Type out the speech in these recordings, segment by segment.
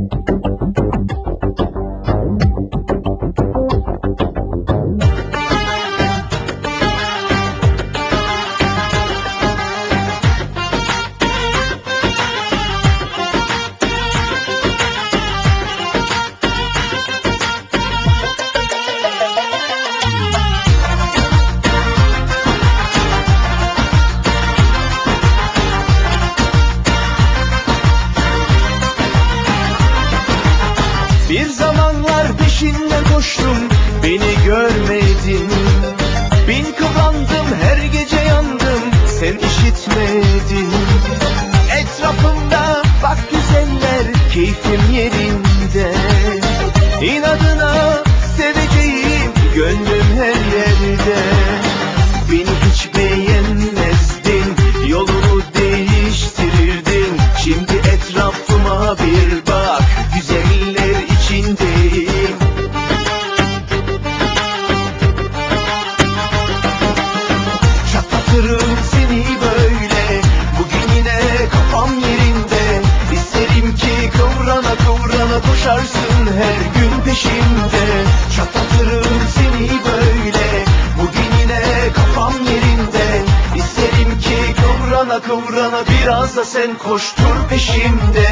Bir zamanlar peşinden koştum, beni görmedin. Bin kıvrandım, her gece yandım, sen işitmedin. Etrafımda bak güzeller, keyfim yerinde. İnadına seveceğim, gönlüm her yerde. Beni hiç beğenmezdin, yolunu değiştirirdin. Şimdi etrafıma bir bak, güzeller içindeyim. Çatlatırım seni böyle, bugün yine kafam yerinde. İsterim ki kıvrana kıvrana koşarsın her gün peşimde. Çatlatırım seni böyle, bugün yine kafam yerinde. İsterim ki kıvrana kıvrana biraz da sen koştur peşimde.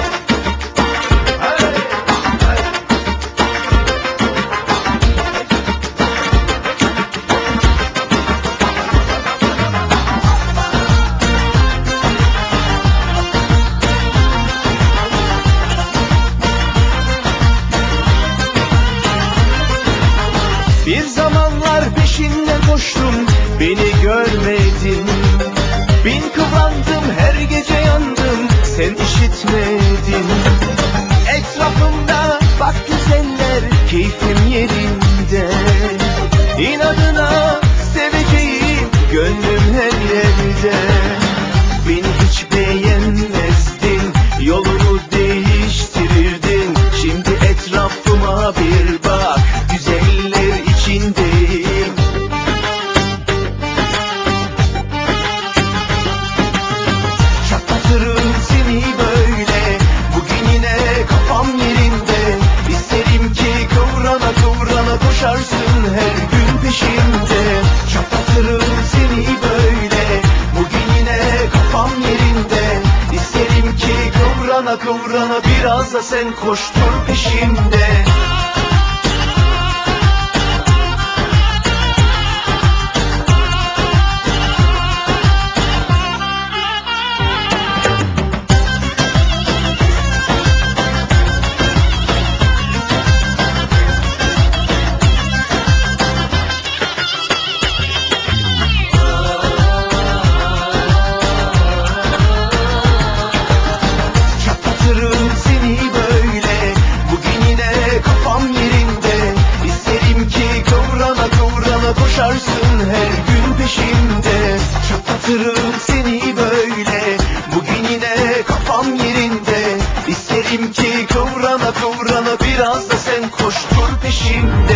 Bir zamanlar peşinden koştum, beni görmedin. Bin kıvrandım, her gece yandım, sen işitmedin. Etrafımda bak güzeller, keyfim yerinde. İnadına seveceğim, gönlüm her yerde. Beni hiç beğenmezdin, yolunu değiştirirdin. Şimdi etrafıma bir bak, güzeller içindeyim. Çatlatırım seni böyle, bugün yine kafam yerinde. İsterim ki kıvrana kıvrana koşarsın her gün peşimde. Çatlatırım seni böyle, bugün yine kafam yerinde. İsterim ki kıvrana kıvrana biraz da sen koştur peşimde. Çatlatırım seni böyle, bugün yine kafam yerinde. İsterim ki kıvrana kıvrana koşarsın her gün peşimde. Çatlatırım seni böyle, bugün yine kafam yerinde. İsterim ki kıvrana kıvrana biraz da sen koştur peşimde.